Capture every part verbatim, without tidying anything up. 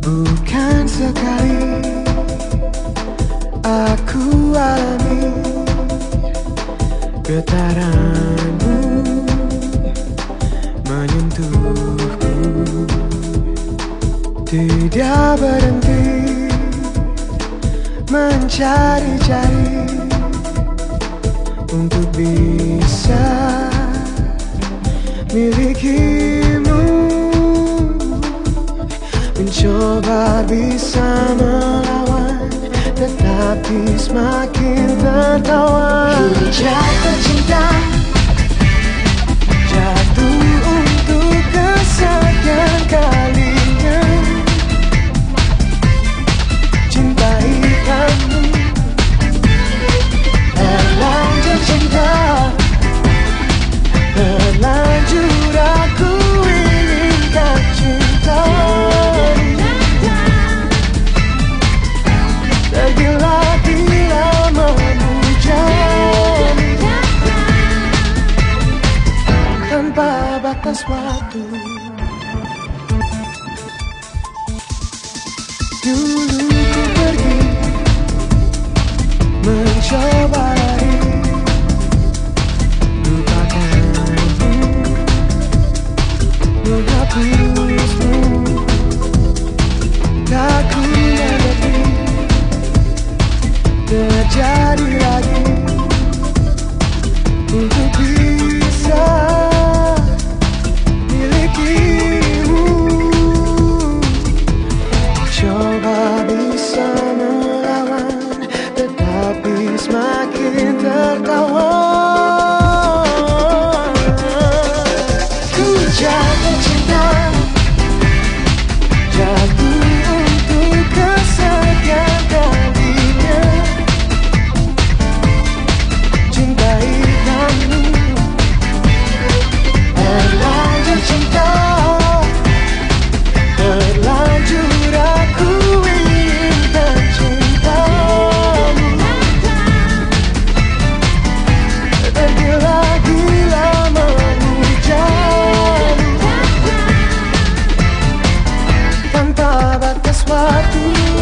Bukan sekali aku alami getaranmu menyentuhku, tidak berhenti mencari-cari untuk bisa milikimu, mencoba bisa melawan, tetapi semakin tertawan. Ku jatuh cinta, jatuh untuk kesekian kalinya, cintai kamu, terlanjur cinta, terlanjur aku inginkan cinta. Tergila-gila memujani tanpa batas waktu. Dulu ku pergi mencoba lari, lupakanmu, menghapusmu, tak ku mengerti terjadi lagi untuk bisa milikimu, coba bisa melawan, tetapi semakin tertawan. Ku jatuh cinta, jatuh untuk kesekian kalinya, cintai kamu, terlanjur cinta, terlanjur aku inginkan cintamu, tergila-gila memujani tanpa batas waktu.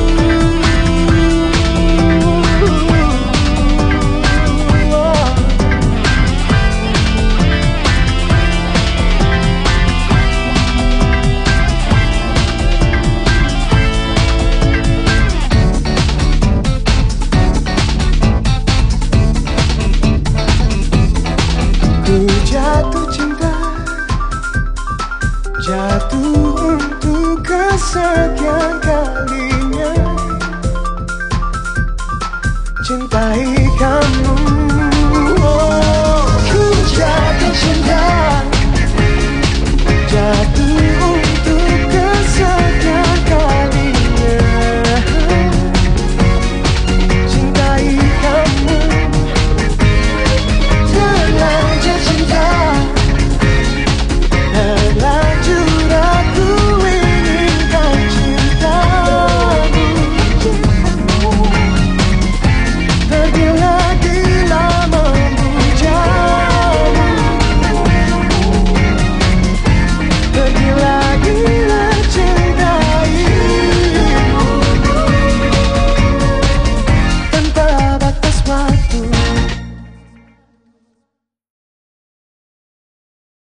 Ku jatuh cinta, jatuh untuk kesekian